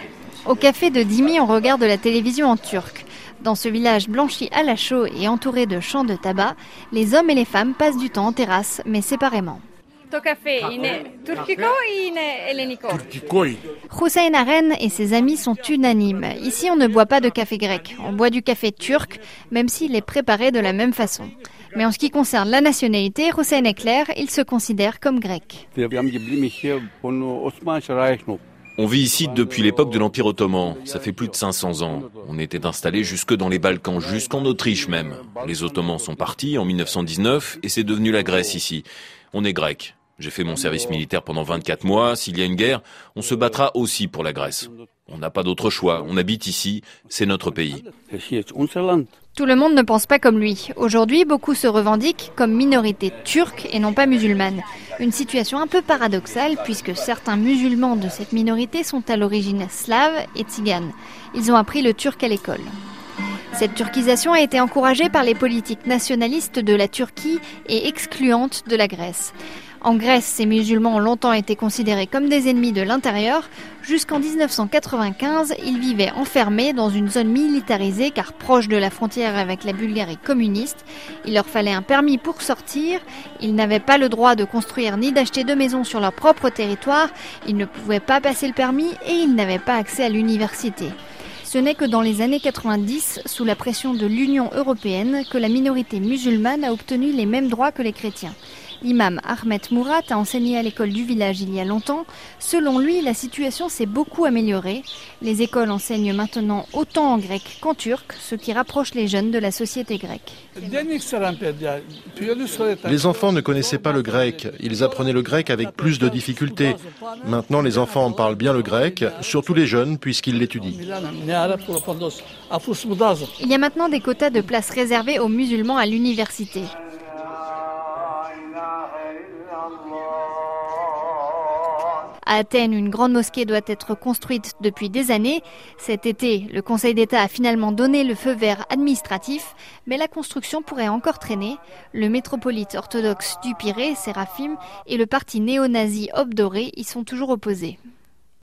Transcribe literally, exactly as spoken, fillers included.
Au café de Dimi, on regarde la télévision en turc. Dans ce village blanchi à la chaux et entouré de champs de tabac, les hommes et les femmes passent du temps en terrasse, mais séparément. Hussein Aren et ses amis sont unanimes. Ici, on ne boit pas de café grec. On boit du café turc, même s'il est préparé de la même façon. Mais en ce qui concerne la nationalité, Hussein est clair, il se considère comme grec. On vit ici depuis l'époque de l'Empire ottoman. Ça fait plus de cinq cents ans. On était installés jusque dans les Balkans, jusqu'en Autriche même. Les Ottomans sont partis en mille neuf cent dix-neuf et c'est devenu la Grèce ici. On est grec. J'ai fait mon service militaire pendant vingt-quatre mois. S'il y a une guerre, on se battra aussi pour la Grèce. On n'a pas d'autre choix. On habite ici. C'est notre pays. Tout le monde ne pense pas comme lui. Aujourd'hui, beaucoup se revendiquent comme minorité turque et non pas musulmane. Une situation un peu paradoxale puisque certains musulmans de cette minorité sont à l'origine slave et tzigane. Ils ont appris le turc à l'école. Cette turquisation a été encouragée par les politiques nationalistes de la Turquie et excluantes de la Grèce. En Grèce, ces musulmans ont longtemps été considérés comme des ennemis de l'intérieur. Jusqu'en dix-neuf cent quatre-vingt-quinze, ils vivaient enfermés dans une zone militarisée car proche de la frontière avec la Bulgarie communiste. Il leur fallait un permis pour sortir. Ils n'avaient pas le droit de construire ni d'acheter de maisons sur leur propre territoire. Ils ne pouvaient pas passer le permis et ils n'avaient pas accès à l'université. Ce n'est que dans les années quatre-vingt-dix, sous la pression de l'Union européenne, que la minorité musulmane a obtenu les mêmes droits que les chrétiens. L'imam Ahmet Murat a enseigné à l'école du village il y a longtemps. Selon lui, la situation s'est beaucoup améliorée. Les écoles enseignent maintenant autant en grec qu'en turc, ce qui rapproche les jeunes de la société grecque. Les enfants ne connaissaient pas le grec. Ils apprenaient le grec avec plus de difficultés. Maintenant, les enfants en parlent bien le grec, surtout les jeunes, puisqu'ils l'étudient. Il y a maintenant des quotas de places réservées aux musulmans à l'université. À Athènes, une grande mosquée doit être construite depuis des années. Cet été, le Conseil d'État a finalement donné le feu vert administratif, mais la construction pourrait encore traîner. Le métropolite orthodoxe du Pirée, Séraphim, et le parti néo-nazi Obdoré y sont toujours opposés.